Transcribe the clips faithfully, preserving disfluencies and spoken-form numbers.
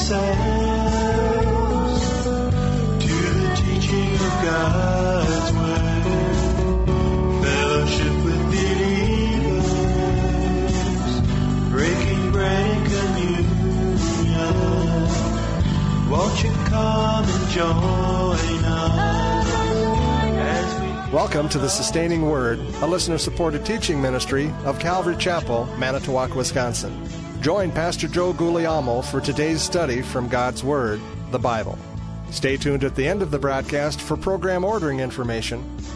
ourselves to the teaching of God's Word, fellowship with believers, breaking bread and communion. Won't you come and join us as we... Welcome to the Sustaining Word, a listener-supported teaching ministry of Calvary Chapel, Manitowoc, Wisconsin. Join Pastor Joe Guglielmo for today's study from God's Word, the Bible. Stay tuned at the end of the broadcast for program ordering information.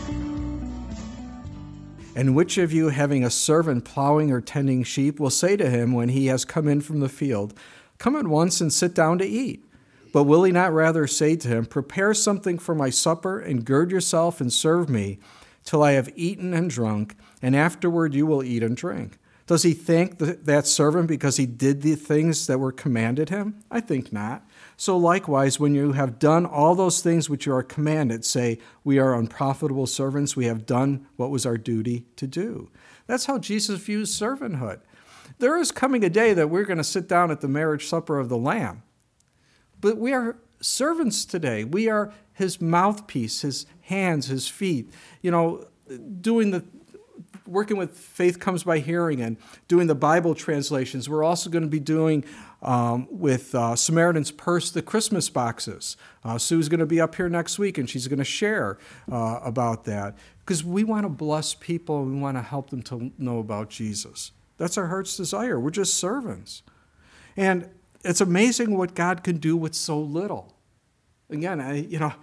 And which of you, having a servant plowing or tending sheep, will say to him when he has come in from the field, "Come at once and sit down to eat"? But will he not rather say to him, "Prepare something for my supper, and gird yourself and serve me, till I have eaten and drunk, and afterward you will eat and drink"? Does he thank the, that servant because he did the things that were commanded him? I think not. So likewise, when you have done all those things which you are commanded, say, "We are unprofitable servants, we have done what was our duty to do." That's how Jesus views servanthood. There is coming a day that we're going to sit down at the marriage supper of the Lamb. But we are servants today. We are his mouthpiece, his hands, his feet. You know, doing the, working with Faith Comes by Hearing and doing the Bible translations. We're also going to be doing um, with uh, Samaritan's Purse the Christmas boxes. Uh, Sue's going to be up here next week, and she's going to share uh, about that. Because we want to bless people, and we want to help them to know about Jesus. That's our heart's desire. We're just servants. And it's amazing what God can do with so little. Again, I, you know,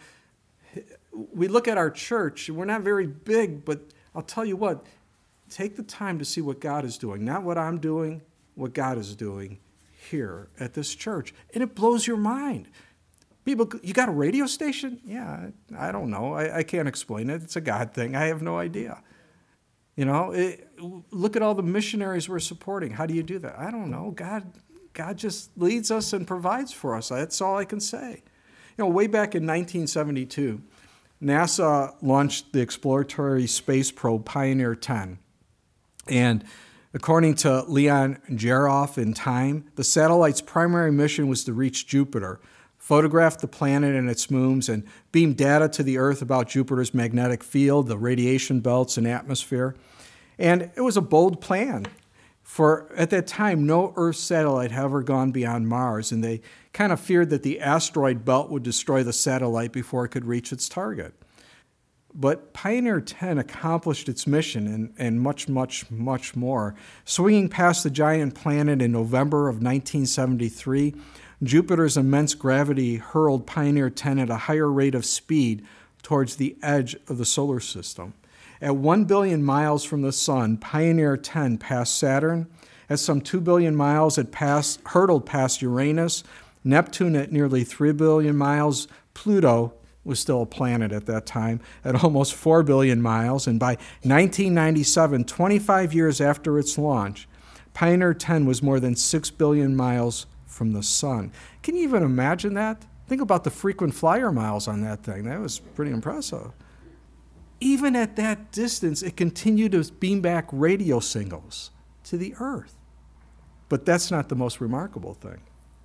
we look at our church, we're not very big, but I'll tell you what, take the time to see what God is doing. Not what I'm doing, what God is doing here at this church. And it blows your mind. People, you got a radio station? Yeah, I don't know. I, I can't explain it. It's a God thing. I have no idea. You know, it, look at all the missionaries we're supporting. How do you do that? I don't know. God God just leads us and provides for us. That's all I can say. You know, way back in nineteen seventy-two, NASA launched the exploratory space probe Pioneer ten. And according to Leon Geroff in Time, the satellite's primary mission was to reach Jupiter, photograph the planet and its moons, and beam data to the Earth about Jupiter's magnetic field, the radiation belts, and atmosphere. And it was a bold plan. For at that time, no Earth satellite had ever gone beyond Mars, and they kind of feared that the asteroid belt would destroy the satellite before it could reach its target. But Pioneer ten accomplished its mission and, and much, much, much more. Swinging past the giant planet in November of nineteen seventy-three, Jupiter's immense gravity hurled Pioneer ten at a higher rate of speed towards the edge of the solar system. At one billion miles from the sun, Pioneer ten passed Saturn. At some two billion miles, it passed, hurtled past Uranus. Neptune at nearly three billion miles. Pluto was still a planet at that time, at almost four billion miles. And by nineteen ninety-seven, twenty-five years after its launch, Pioneer ten was more than six billion miles from the sun. Can you even imagine that? Think about the frequent flyer miles on that thing. That was pretty impressive. Even at that distance, it continued to beam back radio signals to the Earth. But that's not the most remarkable thing.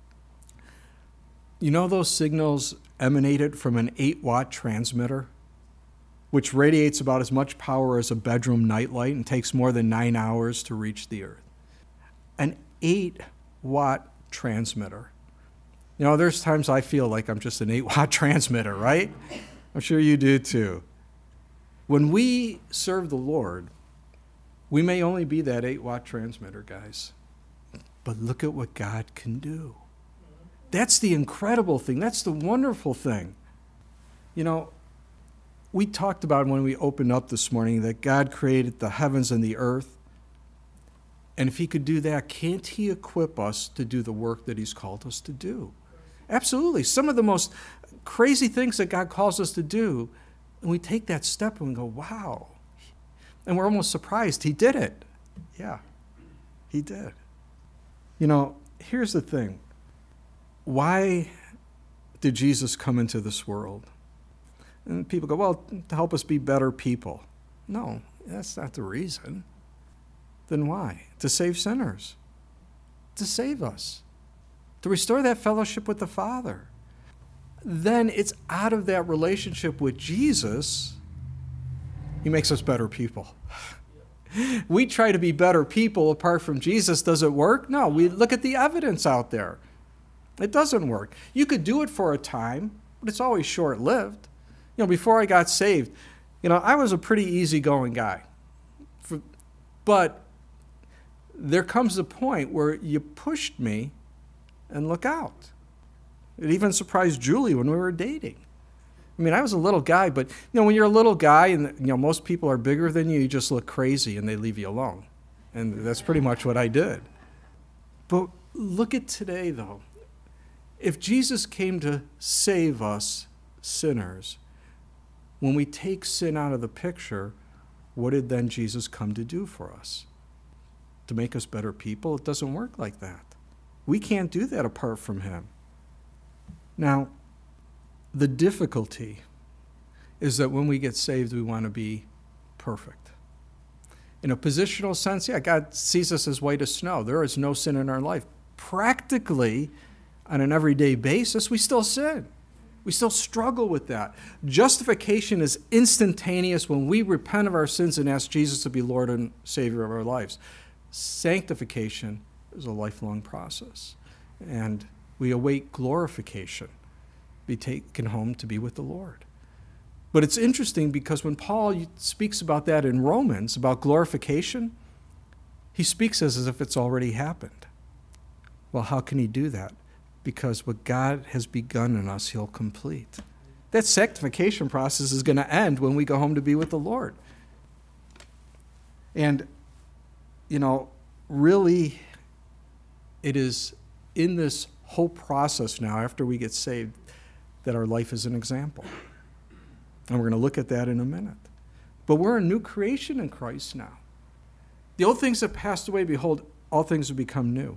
You know those signals emanated from an eight-watt transmitter, which radiates about as much power as a bedroom nightlight and takes more than nine hours to reach the Earth. An eight-watt transmitter. You know, there's times I feel like I'm just an eight-watt transmitter, right? I'm sure you do too. When we serve the Lord, we may only be that eight-watt transmitter, guys. But look at what God can do. That's the incredible thing. That's the wonderful thing. You know, we talked about when we opened up this morning that God created the heavens and the earth. And if he could do that, can't he equip us to do the work that he's called us to do? Absolutely. Some of the most crazy things that God calls us to do, and we take that step and we go, wow. And we're almost surprised he did it. Yeah, he did. You know, here's the thing. Why did Jesus come into this world? And people go, well, to help us be better people. No, that's not the reason. Then why? To save sinners. To save us. to restore that fellowship with the Father. Then it's out of that relationship with Jesus, he makes us better people. We try to be better people apart from Jesus. Does it work? No, we look at the evidence out there. It doesn't work. You could do it for a time, but it's always short-lived. You know, before I got saved, you know, I was a pretty easygoing guy. For, but there comes a point where you pushed me and look out. It even surprised Julie when we were dating. I mean, I was a little guy, but, you know, when you're a little guy and, you know, most people are bigger than you, you just look crazy and they leave you alone. And that's pretty much what I did. But look at today, though. If Jesus came to save us sinners, when we take sin out of the picture, what did then Jesus come to do for us? To make us better people? It doesn't work like that. We can't do that apart from him. Now, the difficulty is that when we get saved, we want to be perfect. In a positional sense, yeah, God sees us as white as snow. There is no sin in our life. Practically, on an everyday basis, we still sin. We still struggle with that. Justification is instantaneous when we repent of our sins and ask Jesus to be Lord and Savior of our lives. Sanctification is a lifelong process. And we await glorification, be taken home to be with the Lord. But it's interesting because when Paul speaks about that in Romans, about glorification, he speaks as if it's already happened. Well, how can he do that? Because what God has begun in us, he'll complete. That sanctification process is going to end when we go home to be with the Lord. And, you know, really, it is in this whole process now, after we get saved, that our life is an example. And we're going to look at that in a minute. But we're a new creation in Christ now. The old things have passed away, behold, all things have become new.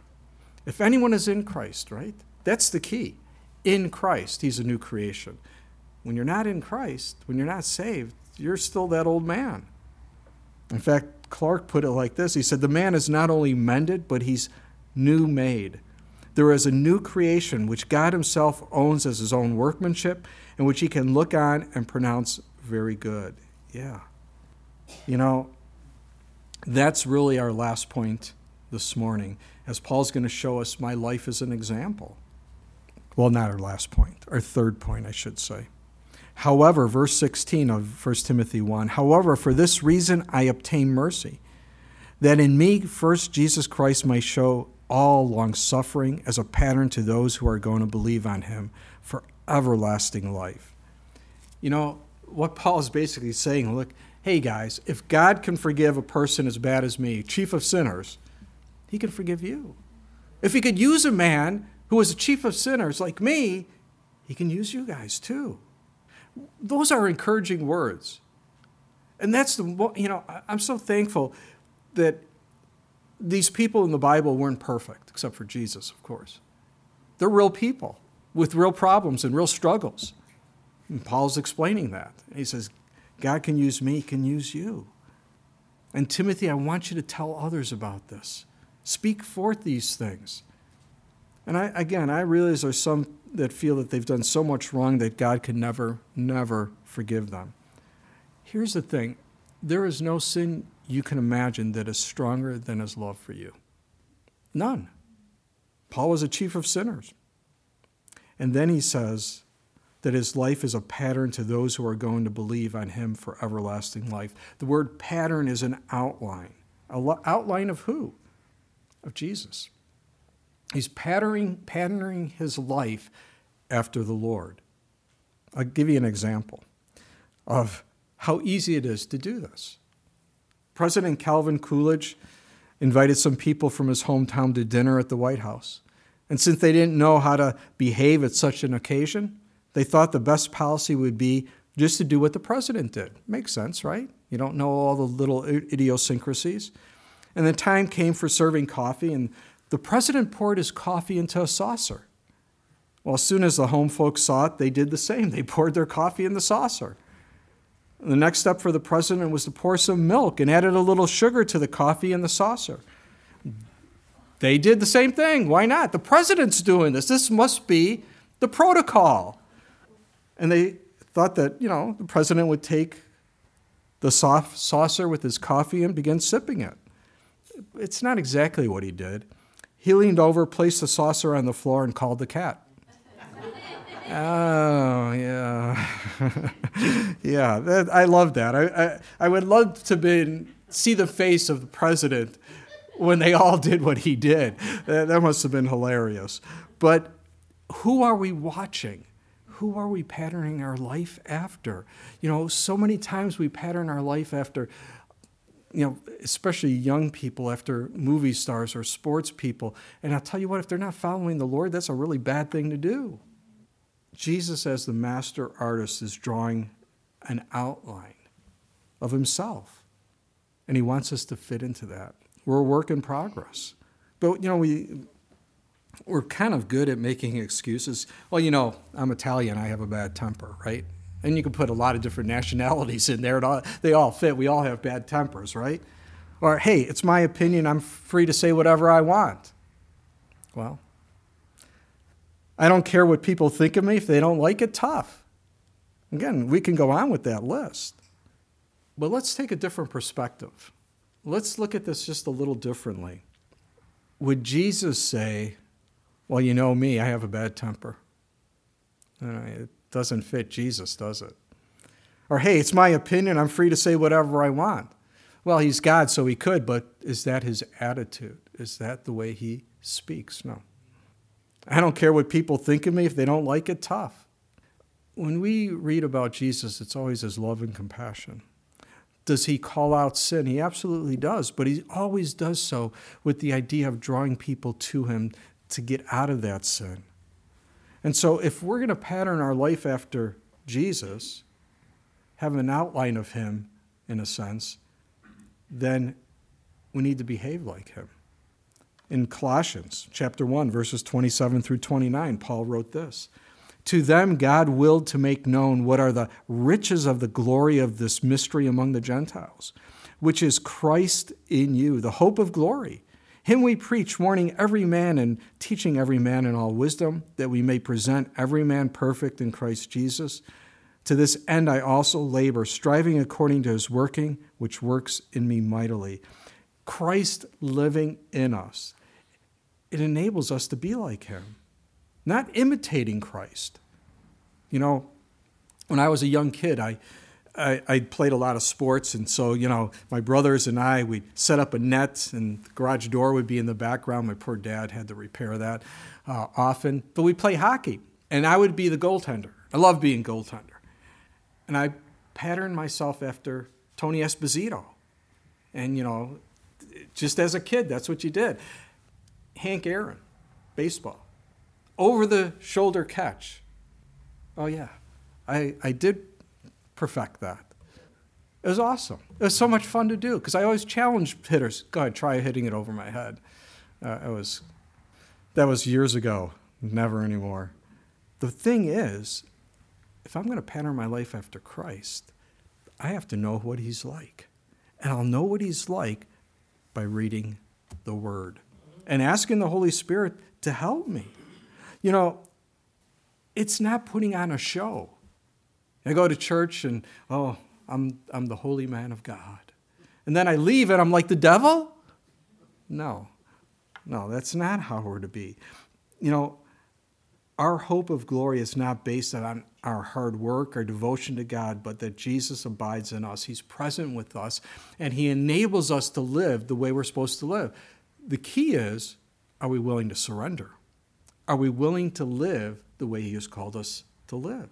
If anyone is in Christ, right? That's the key. In Christ, he's a new creation. When you're not in Christ, when you're not saved, you're still that old man. In fact, Clark put it like this. He said, the man is not only mended, but he's new made. There is a new creation which God himself owns as his own workmanship and which he can look on and pronounce very good. Yeah. You know, that's really our last point this morning, as Paul's going to show us my life as an example. Well, not our last point, our third point, I should say. However, verse sixteen of First Timothy one, however, for this reason I obtain mercy, that in me first Jesus Christ might show all long-suffering as a pattern to those who are going to believe on him for everlasting life. You know, what Paul is basically saying, look, hey guys, if God can forgive a person as bad as me, chief of sinners, he can forgive you. If he could use a man who was a chief of sinners like me, he can use you guys too. Those are encouraging words. And that's the, you know, I'm so thankful that these people in the Bible weren't perfect, except for Jesus, of course. They're real people with real problems and real struggles. And Paul's explaining that. He says, God can use me, can use you. And Timothy, I want you to tell others about this. Speak forth these things. And I, again, I realize there's some that feel that they've done so much wrong that God can never, never forgive them. Here's the thing. There is no sin you can imagine that is stronger than his love for you. None. Paul was a chief of sinners. And then he says that his life is a pattern to those who are going to believe on him for everlasting life. The word pattern is an outline. An outline of who? Of Jesus. He's patterning, patterning his life after the Lord. I'll give you an example of how easy it is to do this. President Calvin Coolidge invited some people from his hometown to dinner at the White House. And since they didn't know how to behave at such an occasion, they thought the best policy would be just to do what the president did. Makes sense, right? You don't know all the little idiosyncrasies. And the time came for serving coffee, and the president poured his coffee into a saucer. Well, as soon as the home folks saw it, they did the same. They poured their coffee in the saucer. The next step for the president was to pour some milk and added a little sugar to the coffee in the saucer. They did the same thing. Why not? The president's doing this. This must be the protocol. And they thought that, you know, the president would take the soft saucer with his coffee and begin sipping it. It's not exactly what he did. He leaned over, placed the saucer on the floor, and called the cat. Oh, yeah. yeah, that, I love that. I, I, I would love to be, see the face of the president when they all did what he did. That, that must have been hilarious. But who are we watching? Who are we patterning our life after? You know, so many times we pattern our life after, you know, especially young people, after movie stars or sports people. And I'll tell you what, if they're not following the Lord, that's a really bad thing to do. Jesus, as the master artist, is drawing an outline of himself. And he wants us to fit into that. We're a work in progress. But, you know, we, we're kind of good at making excuses. Well, you know, I'm Italian. I have a bad temper, right? And you can put a lot of different nationalities in there. And all, they all fit. We all have bad tempers, right? Or, hey, it's my opinion. I'm free to say whatever I want. Well, I don't care what people think of me. If they don't like it, tough. Again, we can go on with that list. But let's take a different perspective. Let's look at this just a little differently. Would Jesus say, well, you know me, I have a bad temper? Uh, it doesn't fit Jesus, does it? Or, hey, it's my opinion. I'm free to say whatever I want. Well, he's God, so he could, but is that his attitude? Is that the way he speaks? No. I don't care what people think of me. If they don't like it, tough. When we read about Jesus, it's always his love and compassion. Does he call out sin? He absolutely does, but he always does so with the idea of drawing people to him to get out of that sin. And so if we're going to pattern our life after Jesus, have an outline of him, in a sense, then we need to behave like him. In Colossians chapter one, verses twenty-seven through twenty-nine, Paul wrote this. To them God willed to make known what are the riches of the glory of this mystery among the Gentiles, which is Christ in you, the hope of glory. Him we preach, warning every man and teaching every man in all wisdom, that we may present every man perfect in Christ Jesus. To this end I also labor, striving according to his working, which works in me mightily. Christ living in us. It enables us to be like him, not imitating Christ. You know, when I was a young kid, I, I, I played a lot of sports, and so, you know, my brothers and I, we'd set up a net, and the garage door would be in the background. My poor dad had to repair that uh, often. But we'd play hockey, and I would be the goaltender. I love being goaltender. And I patterned myself after Tony Esposito. And, you know, just as a kid, that's what you did. Hank Aaron, baseball. Over-the-shoulder catch. Oh, yeah. I, I did perfect that. It was awesome. It was so much fun to do because I always challenged hitters. Go ahead, try hitting it over my head. Uh, it was, that was years ago. Never anymore. The thing is, if I'm going to pattern my life after Christ, I have to know what he's like. And I'll know what he's like by reading the Word and asking the Holy Spirit to help me. You know, it's not putting on a show. I go to church and, oh, I'm I'm the holy man of God. And then I leave and I'm like the devil? No. No, that's not how we're to be. You know, our hope of glory is not based on our hard work or devotion to God, but that Jesus abides in us. He's present with us, and he enables us to live the way we're supposed to live. The key is, are we willing to surrender? Are we willing to live the way he has called us to live?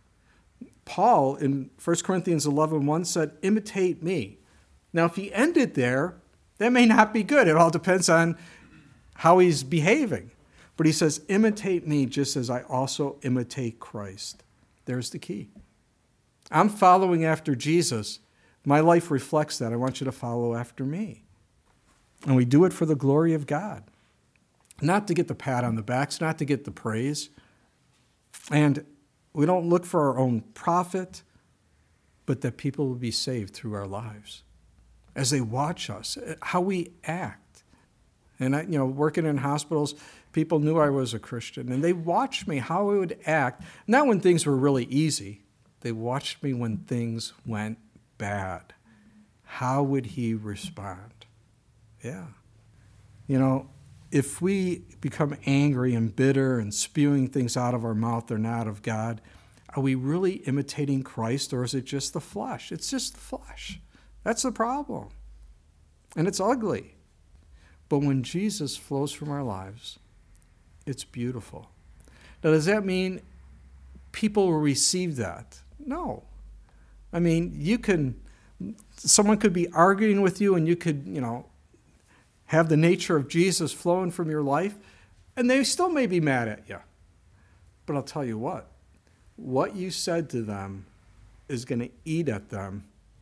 Paul in First Corinthians eleven one said, imitate me. Now, if he ended there, that may not be good. It all depends on how he's behaving. But he says, imitate me just as I also imitate Christ. There's the key. I'm following after Jesus. My life reflects that. I want you to follow after me. And we do it for the glory of God. Not to get the pat on the backs, not to get the praise. And we don't look for our own profit, but that people will be saved through our lives. As they watch us, how we act. And, I, you know, working in hospitals, people knew I was a Christian. And they watched me, how I would act. Not when things were really easy. They watched me when things went bad. How would he respond? Yeah. You know, if we become angry and bitter and spewing things out of our mouth that are not of God, are we really imitating Christ, or is it just the flesh? It's just the flesh. That's the problem. And it's ugly. But when Jesus flows from our lives, it's beautiful. Now, does that mean people will receive that? No. I mean, you can, someone could be arguing with you and you could, you know, have the nature of Jesus flowing from your life, and they still may be mad at you. But I'll tell you what, what you said to them is going to eat at them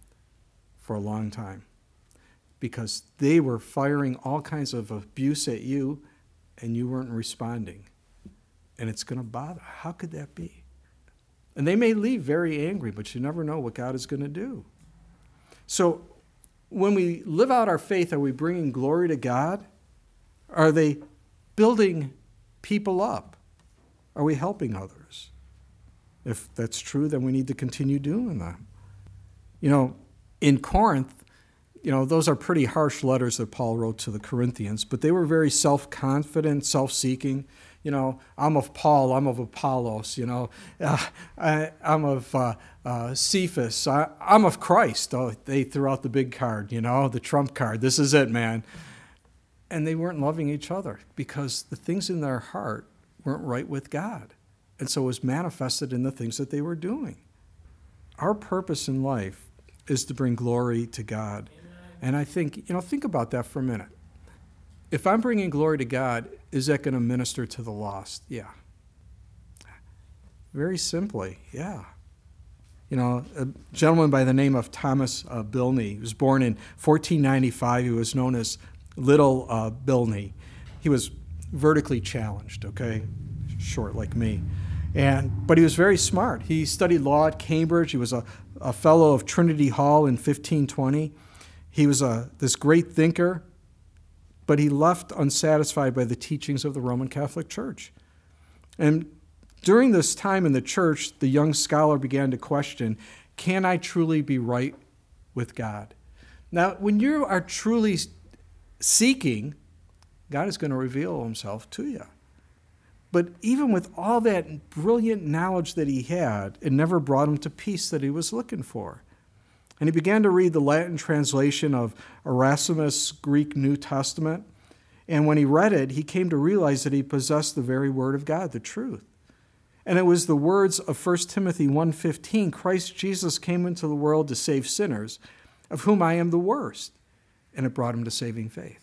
for a long time, because they were firing all kinds of abuse at you and you weren't responding. And it's going to bother. How could that be? And they may leave very angry, but you never know what God is going to do. So when we live out our faith, are we bringing glory to God? Are they building people up? Are we helping others? If that's true, then we need to continue doing that. You know, in Corinth, you know, those are pretty harsh letters that Paul wrote to the Corinthians, but they were very self-confident, self-seeking. You know, I'm of Paul, I'm of Apollos, you know, uh, I, I'm of uh, uh, Cephas, I, I'm of Christ. Oh, they threw out the big card, you know, the trump card. This is it, man. And they weren't loving each other because the things in their heart weren't right with God. And so it was manifested in the things that they were doing. Our purpose in life is to bring glory to God. Amen. And I think, you know, think about that for a minute. If I'm bringing glory to God, is that going to minister to the lost? Yeah. Very simply, yeah. You know, a gentleman by the name of Thomas uh, Bilney, he was born in fourteen ninety-five. He was known as Little uh, Bilney. He was vertically challenged, okay, short like me. And but he was very smart. He studied law at Cambridge. He was a, a fellow of Trinity Hall in fifteen twenty. He was a this great thinker, but he left unsatisfied by the teachings of the Roman Catholic Church. And during this time in the church, the young scholar began to question, can I truly be right with God? Now, when you are truly seeking, God is going to reveal himself to you. But even with all that brilliant knowledge that he had, it never brought him to peace that he was looking for. And he began to read the Latin translation of Erasmus' Greek New Testament. And when he read it, he came to realize that he possessed the very word of God, the truth. And it was the words of First Timothy one fifteen, Christ Jesus came into the world to save sinners, of whom I am the worst. And it brought him to saving faith.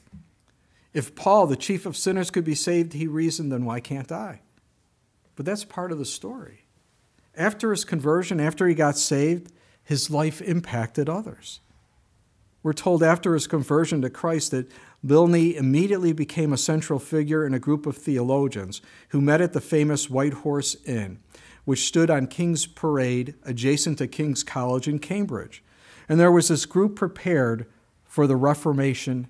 If Paul, the chief of sinners, could be saved, he reasoned, then why can't I? But that's part of the story. After his conversion, after he got saved, his life impacted others. We're told after his conversion to Christ that Bilney immediately became a central figure in a group of theologians who met at the famous White Horse Inn, which stood on King's Parade adjacent to King's College in Cambridge. And there was this group prepared for the Reformation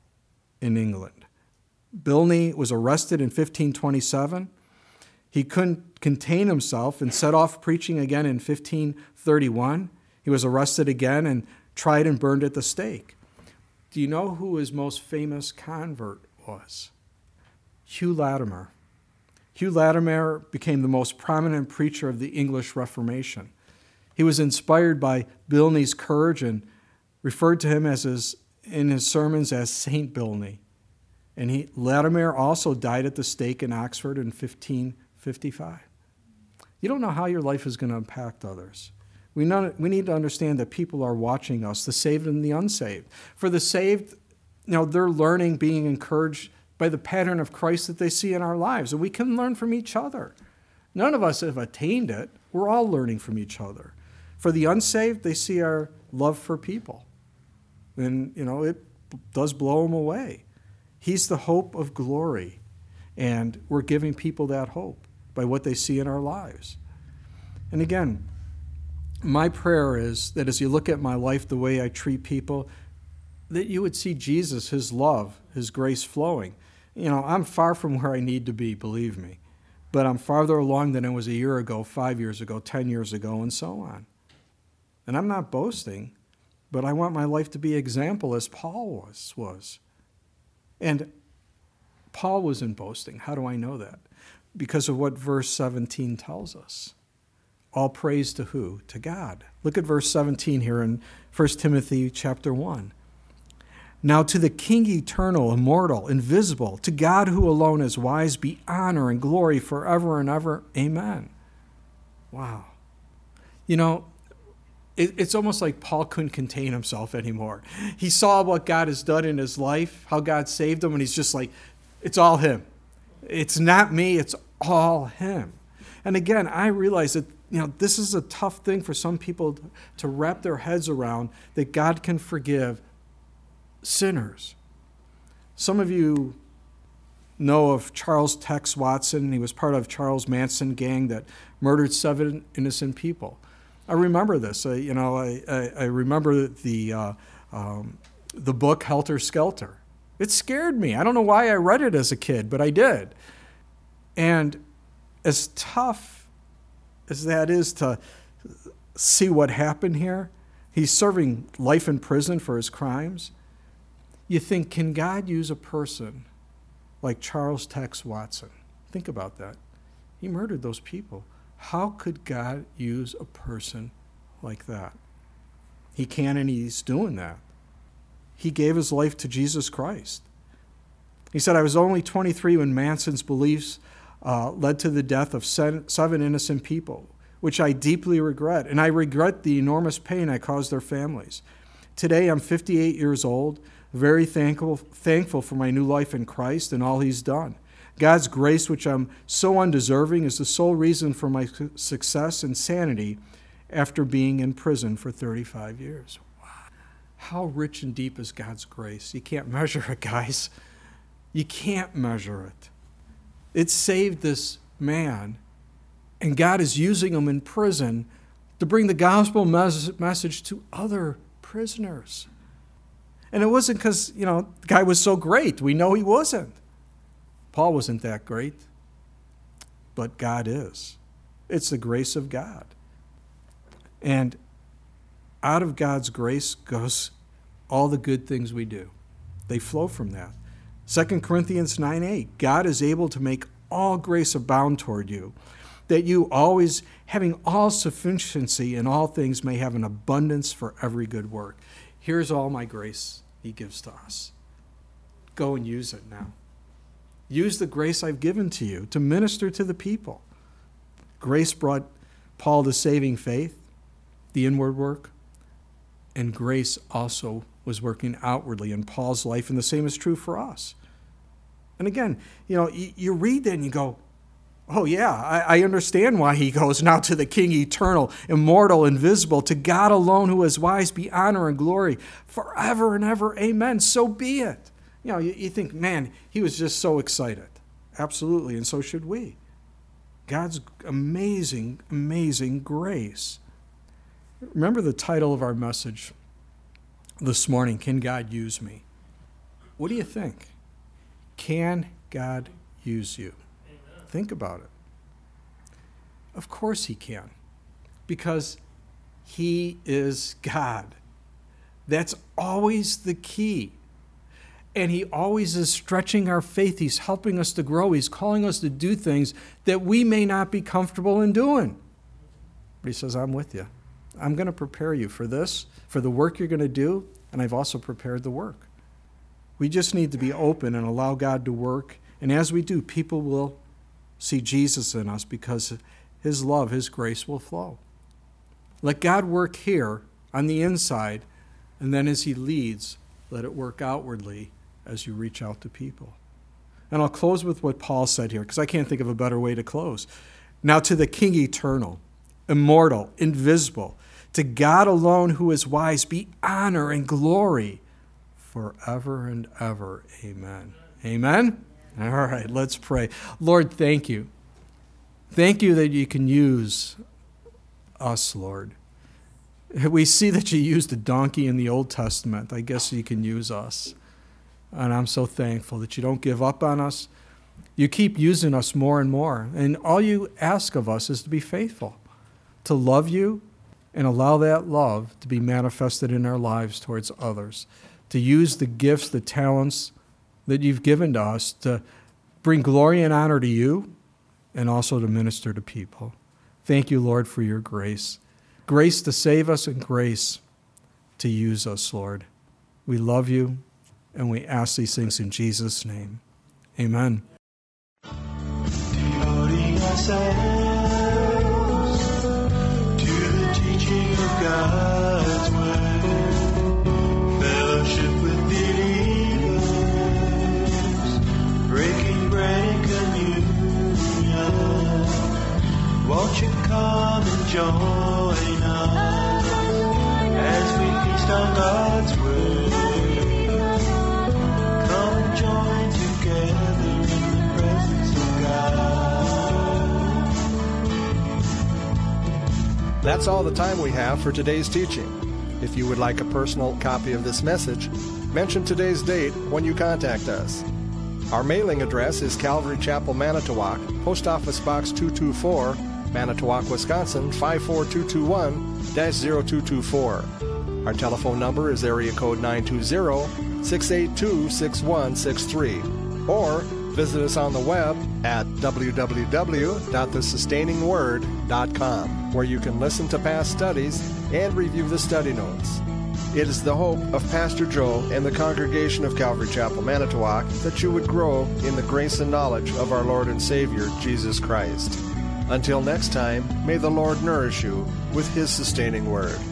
in England. Bilney was arrested in fifteen twenty-seven. He couldn't contain himself and set off preaching again in fifteen thirty-one. He was arrested again and tried and burned at the stake. Do you know who his most famous convert was? Hugh Latimer. Hugh Latimer became the most prominent preacher of the English Reformation. He was inspired by Bilney's courage and referred to him as his, in his sermons as Saint Bilney. And he, Latimer also died at the stake in Oxford in fifteen fifty-five. You don't know how your life is going to impact others. We, know, we need to understand that people are watching us, the saved and the unsaved. For the saved, you know, they're learning, being encouraged by the pattern of Christ that they see in our lives. And we can learn from each other. None of us have attained it. We're all learning from each other. For the unsaved, they see our love for people. And, you know, it does blow them away. He's the hope of glory. And we're giving people that hope by what they see in our lives. And again, my prayer is that as you look at my life, the way I treat people, that you would see Jesus, his love, his grace flowing. You know, I'm far from where I need to be, believe me. But I'm farther along than I was a year ago, five years ago, ten years ago, and so on. And I'm not boasting, but I want my life to be example as Paul was. was. And Paul wasn't boasting. How do I know that? Because of what verse seventeen tells us. All praise to who? To God. Look at verse seventeen here in First Timothy chapter one. Now to the King eternal, immortal, invisible, to God who alone is wise, be honor and glory forever and ever. Amen. Wow. You know, it, it's almost like Paul couldn't contain himself anymore. He saw what God has done in his life, how God saved him, and he's just like, it's all him. It's not me, it's all him. And again, I realize that, you know, this is a tough thing for some people to wrap their heads around, that God can forgive sinners. Some of you know of Charles Tex Watson. He was part of Charles Manson gang that murdered seven innocent people. I remember this. I, you know, I, I, I remember the uh, um, the book Helter Skelter. It scared me. I don't know why I read it as a kid, but I did. And as tough as that is to see what happened here, he's serving life in prison for his crimes. You think, can God use a person like Charles Tex Watson? Think about that. He murdered those people. How could God use a person like that? He can, and he's doing that. He gave his life to Jesus Christ. He said, I was only twenty-three when Manson's beliefs uh, led to the death of seven innocent people, which I deeply regret, and I regret the enormous pain I caused their families. Today, I'm fifty-eight years old, very thankful, thankful for my new life in Christ and all he's done. God's grace, which I'm so undeserving, is the sole reason for my success and sanity after being in prison for thirty-five years. Wow. How rich and deep is God's grace? You can't measure it, guys. You can't measure it. It saved this man, and God is using him in prison to bring the gospel mes- message to other prisoners. And it wasn't because, you know, the guy was so great. We know he wasn't. Paul wasn't that great, but God is. It's the grace of God. And out of God's grace goes all the good things we do. They flow from that. Second Corinthians nine eight, God is able to make all grace abound toward you, that you always, having all sufficiency in all things, may have an abundance for every good work. Here's all my grace he gives to us. Go and use it now. Use the grace I've given to you to minister to the people. Grace brought Paul to saving faith, the inward work, and grace also was working outwardly in Paul's life, and the same is true for us. And again, you know, you, you read that and you go, oh yeah, I, I understand why he goes now to the King eternal, immortal, invisible, to God alone who is wise, be honor and glory forever and ever. Amen. So be it. You know, you, you think, man, he was just so excited. Absolutely, and so should we. God's amazing, amazing grace. Remember the title of our message this morning, Can God Use Me? What do you think? Can God use you? Amen. Think about it. Of course he can, because he is God. That's always the key. And he always is stretching our faith. He's helping us to grow. He's calling us to do things that we may not be comfortable in doing. But he says, I'm with you. I'm going to prepare you for this, for the work you're going to do, and I've also prepared the work. We just need to be open and allow God to work. And as we do, people will see Jesus in us because his love, his grace will flow. Let God work here on the inside, and then as he leads, let it work outwardly as you reach out to people. And I'll close with what Paul said here, because I can't think of a better way to close. Now to the King eternal, immortal, invisible, to God alone who is wise, be honor and glory forever and ever. Amen. Amen? All right, let's pray. Lord, thank you. Thank you that you can use us, Lord. We see that you used a donkey in the Old Testament. I guess you can use us. And I'm so thankful that you don't give up on us. You keep using us more and more. And all you ask of us is to be faithful, to love you and allow that love to be manifested in our lives towards others, to use the gifts, the talents that you've given to us to bring glory and honor to you and also to minister to people. Thank you, Lord, for your grace. Grace to save us and grace to use us, Lord. We love you and we ask these things in Jesus' name. Amen. Devoting ourselves to the teaching of God's word, fellowship with believers, breaking bread and communion. Won't you come and join us as we feast on God's word? Come and join together in the presence of God. That's all the time we have for today's teaching. If you would like a personal copy of this message, mention today's date when you contact us. Our mailing address is Calvary Chapel, Manitowoc, Post Office Box two two four, Manitowoc, Wisconsin five four two two one dash zero two two four. Our telephone number is area code nine two zero, six eight two, six one six three. Or visit us on the web at w w w dot the sustaining word dot com, where you can listen to past studies and review the study notes. It is the hope of Pastor Joe and the congregation of Calvary Chapel, Manitowoc, that you would grow in the grace and knowledge of our Lord and Savior, Jesus Christ. Until next time, may the Lord nourish you with His sustaining word.